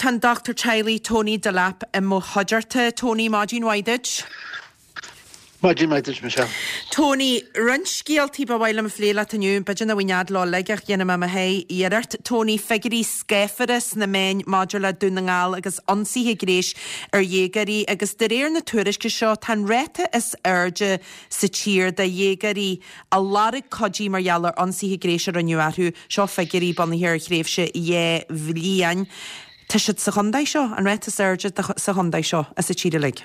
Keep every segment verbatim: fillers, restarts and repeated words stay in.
tan Doctor Chiley Tony Delap and mo Hodgerta Tony Majin Waidage. Majin Waidage, Michelle. Tony, runch guilty by while I'm fleil at a new, but you know, when you had law legger, you know, mamma hey, yerert, Tony Figgery Skeferis, the main modula dunangal, agus unsi higrish, er yegari, agus the rare na tourish shot, tan reta is urge, se cheer, the yegari, a lot of koji maryaller, unsi higrish, or a new atu, shaw Figgery, bunny here, grefshe, ye, vlian. Tishit sa Hyundai show, and reta surge the sa Hyundai show, as a cheetah leg.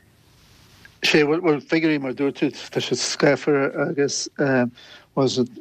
She will will figure him or do it to Tishit Scaffer, I guess, um, was it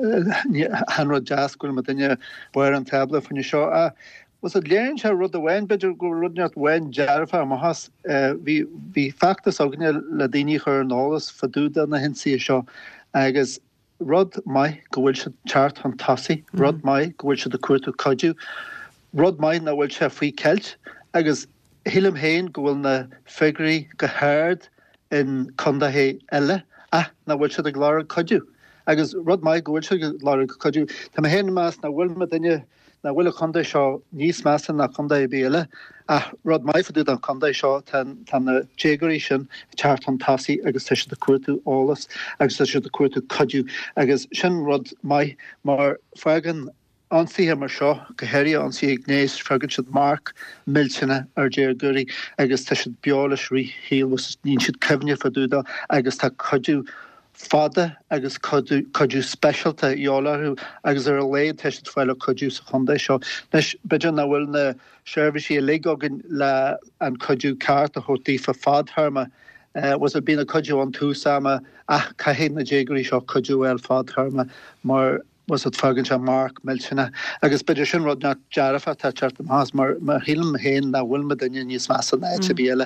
Hanrod Jaskul, Madina, Boyer and Tabla when you show. Uh, was it Lynch or Rud the Wen, but you go running out Wen Jarafa, Mahas, uh, we, we factors Ognia Ladini her and all this for do than the Hinsi show. I guess. Rod Mai, go will chart on Tassi, Rod Mai, go will the court to Kaju. Rod Mai na will have free Kelt. I guess Hillam Hain go will na Figgery go hard in Condahe Ella. Ah, na will the Glory Kaju. I guess Rod Mai go will the Glory Kaju. Tam Hain Mass na will Madina na will a Conda Shaw, Nice Mass na Condahe Bela. Ah, Rod Mai for do the Condahe Shaw, tan tan the Jagerishan, chart on Tassi, I guess Tish the court to all us, I guess Tish the court to Kaju. I guess Shin Rod Mai, Mar Fagan. Ansi him or Shaw, Kaheri, Ansi Ignace, Ferguson Mark, Milchina, or Jer Gurry, I guess Tishit Biolish, Re Heel was Ninchit Kevnia for Duda, I guess Ta Kaju Fada, I guess Kaju Kaju Special to Yola, who I guess are a lay Tishit Fellow Kaju Honda Shaw. Nish Bijan will the Shervishi Legogin La and Kaju Carta Hoti for Fad Herma. Uh, was it been a Kaju on two Sama, Ah, Kahin the Jaggery Shaw, Kaju El Fad Herma, more. Was it Ferguson Mark, Milchina? I guess Bidishan Rod not Jarafa, Tachartam Has, Mar Hilm Hain, na Wilmadinian Yismasa, na Chibiela.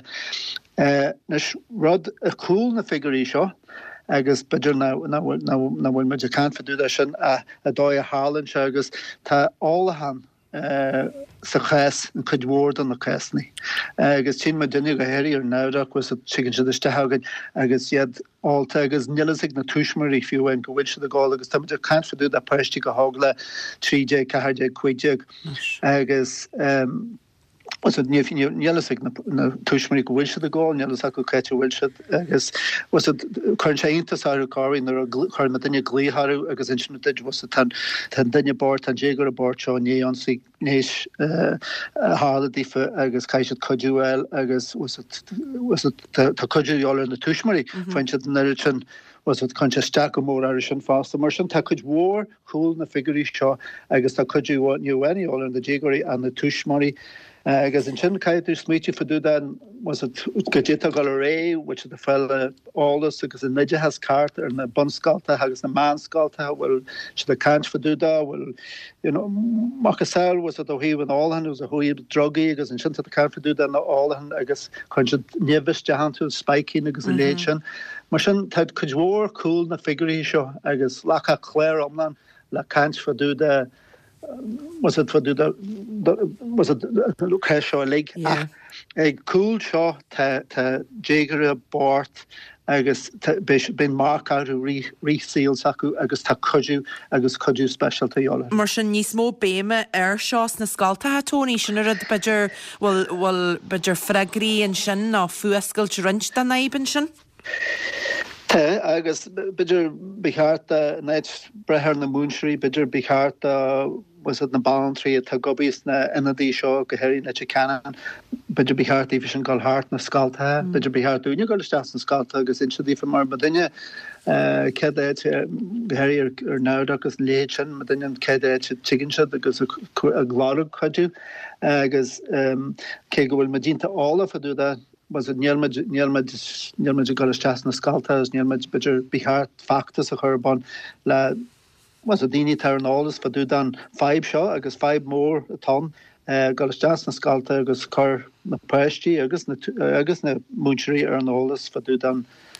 Nish Rod a cool na figure show. I guess Bidger now, now, now, now, when you can't do that, a doya Harlan, I guess, ta all the hand. Sa chas yn cydword yn y casni. Agus ti'n madynig a heri ar nawdach was a chicken to the stahagan agus yad all tagas nilasig na tushmar if you went go which the goal agus tam can't do that pashti go hogla three j kahaj quijig agus um was it near nilasig na tushmar go which the goal nilasak go catch which agus was it current to saru car in the current madynig glee haru agus instrument was it tan tan danya board tan jager board show ni on sig Nish holiday for agus Kaishat Kajuel agus was it was it the Kaju Yola in the Tushmari French at Nerichan was it conscious Jacomore Irishan Foster Merchant Takuj War cool na figure shaw agus the Kaju what new any all in the Jiggery and the Tushmari I guess in Chin Kaitu Smeechi for do that was it Gajeta Gallery, which the fella all this because the Nidja has Carter and the Bunskalta has the Manskalta, well, should the can't for do that, well, you know, Makasal was it he with all hand, it was a whole druggy, because in Chin to the can't for do that, all hand, I guess, conscious Nevis Jahantu, Spiky, because the nation. Machin Ted Kujwar, cool, the figure show, I guess, Laka Claire Omnan, La can't for do that. Was it for the, the was it Lucas Shaw leg? Yeah. A cool shot to to Jagger board. Agus bin mark out of re reseal saku agus ta Kaju agus Kaju special to yola. Marsin ní smó béime ar seás na scalta ha Tony sin ar bidger well well bidger fragri and sin na fuascal trunch da naiben sin. Agus bidger bihart uh, night breher na moonshri bidger bihart uh, was it na balantry at gobbies na enadi show geheri na chicanan bidger bihart division called heart na scalta bidger bihart dunya gal stas na scalta agus inchdi from mar madinha uh kede geheri er now agus lechen madinha kede chicken shot agus a glorug kaju agus um kego will magenta all of do that was it near much near much near much gal stas na scalta near much bidger bihart factors a herbon la was a dini turn all this for do done five shot agus five more a ton uh Galstas na scalta agus car na presti agus na agus na munchery earn all this for do done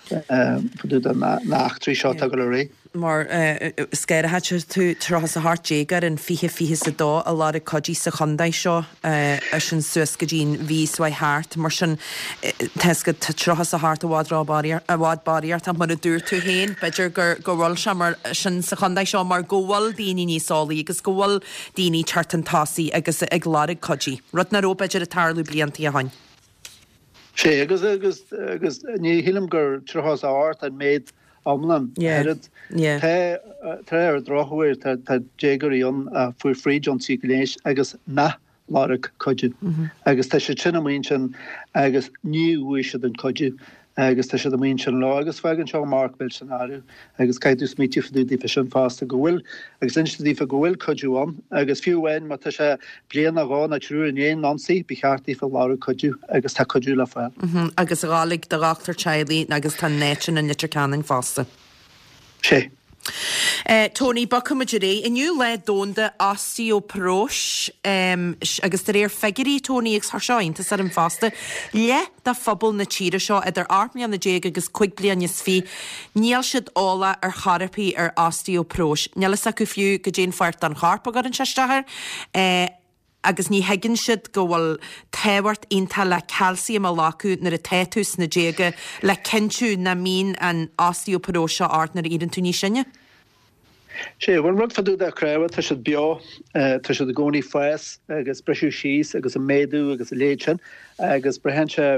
dú nachtrí seo a go ré. Mar scair hat tú tras a hart jégar an fihe fihe sa dá a lá a codí sa chundaid seo a sin suasca dín ví swai hart mar sin teske tras a hart a wádrá barir a wad barir tam mar a dúr tú héin beidir gur gohil se mar sin sa chundaid seo mar gohil daoine ní sálaí agus gohil daoine chartan tasí agus ag lá a codí rud na ró beidir a tarlú blianttí a hain. sé agus agus agus ní hilam gur tras a hart an méid Amlan tre ar drochhuir tá dégaríon a fuair frídjon síléis agus na láric coidú agus tá sé sinna sin agus níhuiise den coidú agus tá sé do mín sin lá agus fegan seo markbil san áú agus caiú smíti faú dí fe sin fásta gohfuil agus instadí fa gohfuil coidúán agus fiúhain má tá sé blian a gá na trú in éon ansaí bechartí fa láú coidú agus tá coidú le fel. Agus rálig de rachtar Charlie agus tá netin in litir canan fásta. sé. Uh, Tony Buckamajere, iniu le dónda osteoporose um, agus tar éir figurí Tony ag thseáin tá an fásta le da phobal na tíre seo idir armní an na déag agus chuig blian is fi níl siad ála ar therapi ar osteoporose. Nílas a go fiú go dén fairt an charpa gar an seisteair uh, agus ní heginn siad go bhfuil téhairt onanta le calcium a lácu nar a téitús na déige le cinú na mín an osteoporose seo art nar iad an túní sinne? sé bhfuil rud faú a creibh tá siad beo tá siad a gcónaí foies agus breisiú síos agus a méadú agus a léitsin agus brehense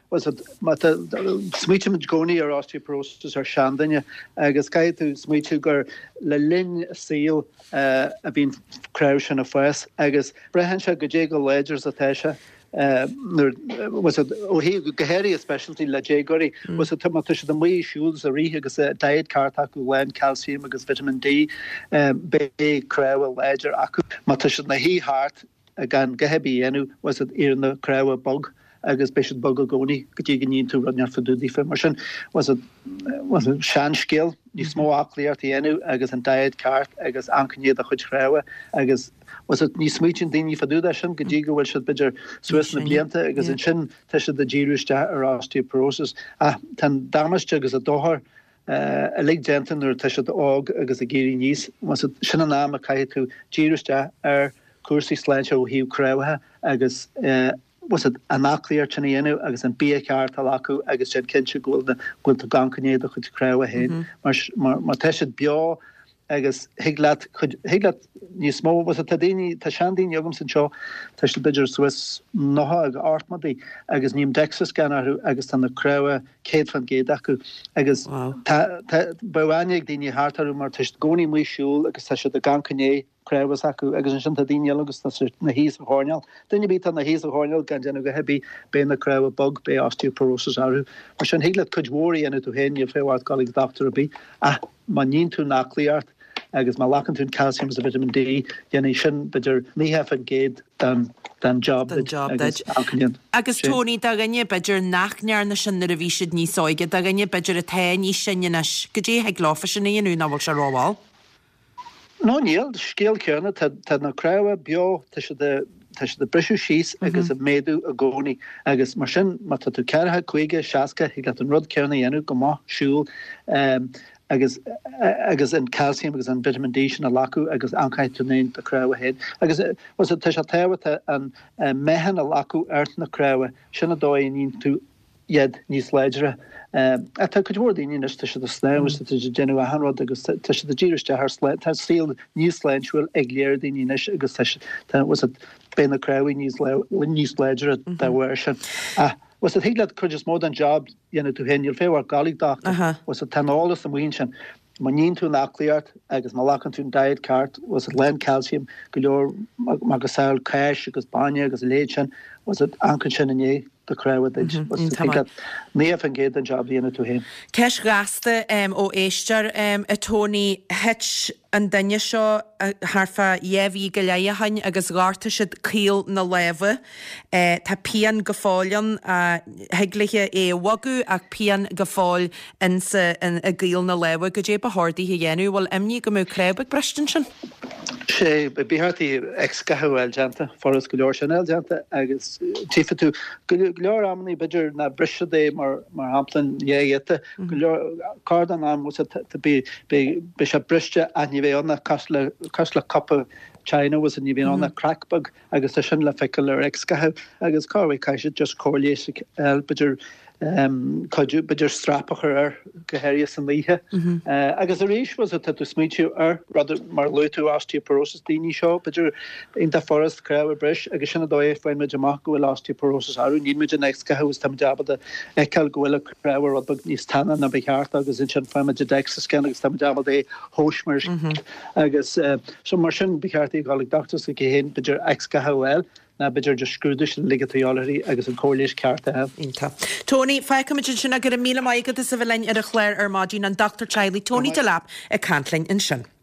smíte mit gcónaí ar osteoporose ar seandaine agus caiú smíte gur le linn síl a bhín creibh sin a foies agus brehense go dé go léidir a teise was it oh he gohéri a specialty le Jagori was it tomato the way shoes a ri agus a diet carta go len calcium agus vitamin D um be crow ledger aku matish na he heart again gehebi enu was it in the crow bug agus be bug goni gogin to run for do the information was it was it shan skill ní smó acliartí enu agus an diet cart agus ancané a chud crow agus was it ní smítin daoine faú sin go dtí go bhfuil siad beidir suas na blianta agus an sin te siad a ddíúiste ar osteoporosis a tan dámaiste agus a dóthir a le dentan ar te siad ág agus a géirí níos was it sin an náam a caiith tú ddíúiste ar cuasaí sláinte ó hiú crowthe agus was it an acliar tnaíanú agus an bí ceart a acu agus sé cinse ghfuil na ghfuil a gancanéad a chud crowthe héin mar mar te siad beá agus higlat higlat ní smó was a tadini ta shandin jogum sin seo ta bidger Swiss noha ag artmadi agus ním dexa scanner agus tan na crowe Kate van Gate acu agus ta bawanig dini hartar mar tist goni mu siúl agus ta de gancané crewes acu agus sin tadini agus na hís hornal dunne bit an na hís hornal gan gen go hebi be na crowe bug be osteoporosis aru mar sin higlat kujwori en to hen je féwart galig doctor be ah man nín tú nachliart agus má lacan tún calcium a vitamin D dhéana sin beidir níhef an géad dan dan job agus Tony da gannne beidir nachnear na sin a bhí siad níos óige da gannne beidir a ta ní sinnenas go dé heag láfa sin íonú nábhil se ráháil No níl scéal ceanna tá na crowthe beo tá se de tá se de breisiú síos agus a méadú a gcónaí agus mar sin má tá tú ceartha chuige seaca i gat an rud ceanna dhéanú go má siúil agus agus an calcium agus an vitamin D sin a lacu agus ancaid túnéin a crowthe héad agus was te se tehata an mehan a lacu airt na crowthe sinna dóid nín tú iad níos leidere a tá chuúir daoine te se a snéis genu a hanrad agus te se a ddíiriste haar sled tá síl níos leintúil ag léir daoine agus was ben na crowthe níos le níos leidere dahhair sin a was it higlat could just more than job yenne to hen you'll féwer galig doctor uh-huh. was it ten all some winchen manin to nachliart agus malakan to diet cart was it len calcium galore magasal cash agus banya agus lechen was it anken in the crowd that mm-hmm. was that neef and get the job yenne to him Kesh raste um o éistear um a Tony hitch an danne seo harfa éhí go leiahain agus gáta siad cíal na leve tá pean go fáilean a heigliche é wagu ach pean go fáil in sa a gíal na leve go dé ba hádaí hi dhéanú bhil imní go mú creibh brestan sin sé bíhartí ex-gahuil deanta forras go leor sin deanta agus tífa tú go leor amnaí beidir na brise é mar mar hamplan dhéhéte go leor cardan am mu be se briste a ní bhéh anna casla casla cappa China was a ní bhíon anna crackbug agus a sin le feiceil ar ex-gahu agus cáhah caiise just cóléisic el beidir Um, coidú beidir strapachar ar gohéir san líthe. Mm-hmm. Uh, agus a rééis was a tú smitiú ar rud mar leú osteoporosis daoine seo, beidir inta forest creh bris, agus sinna dóid fáin meid amach go bhfuil osteoporosis arú, ní meid an ex-gahuas tam deabad a eiceil go bhfuil creh rud bag níos tanna na becheart agus in sin fáin meid dex scan agus tam deabad é hóismar agus uh, so mar sin becheartaí gálig doctors go héin beidir ex-gahuil na beidir just scrúdis an ligatáolaí agus an cóléis cearta hef. Ínta. Tony, feicimiid sinna gur a míle maigad is a bhlein ar a chléir ar mádín an Doctor Chiley, Tony de Lap a Cantling in sin.